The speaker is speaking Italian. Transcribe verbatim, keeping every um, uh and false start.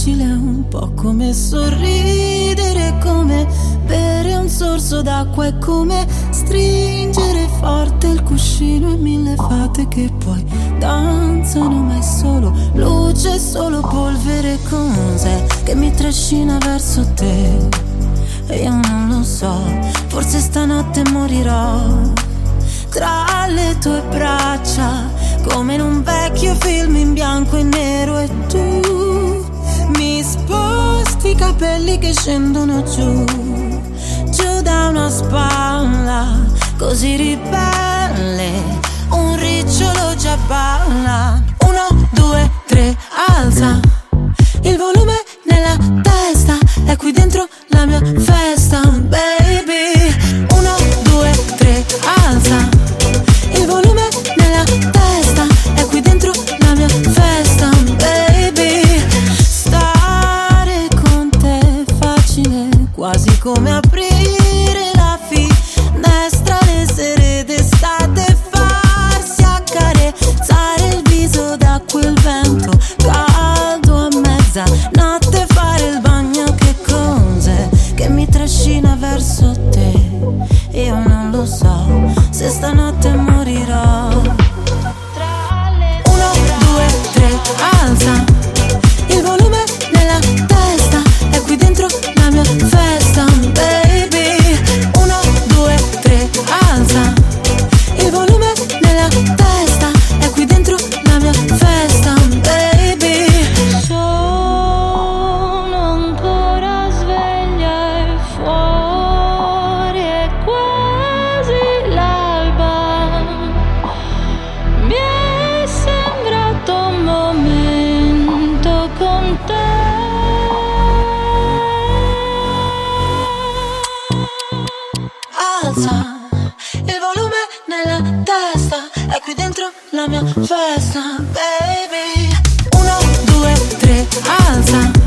facile, un po' come sorridere, come bere un sorso d'acqua, è come stringere forte il cuscino e mille fate che poi danzano, ma è solo luce, solo polvere. Cos'è che mi trascina verso te? E io non lo so, forse stanotte morirò tra le tue braccia, come in un vecchio film in bianco e nero, e tu mi sposti i capelli che scendono giù, giù da una spalla, così ribelle, un ricciolo già balla. Uno, due, tre, alza il volume nella testa, è qui dentro la mia festa, baby. Uno, due, tre, alza il volume nella testa, è qui dentro la mia festa, baby. Stare con te è facile, quasi come aprire la finestra le sere d'estate, farsi accarezzare il viso da quel vento caldo a mezzanotte, fare il bagno. Che cos'è che mi trascina verso te? Io non lo so, se stanotte morirò. Uno, due, tre, alza il volume nella testa, è qui dentro la mia festa, baby. Uno, due, tre, alza il volume nella testa, è qui dentro la mia festa, baby. Sono ancora sveglia e fuori è quasi l'alba. Mi è sembrato un momento con te. Alza il volume nella testa, è qui dentro la mia festa, baby. Uno, due, tre, alza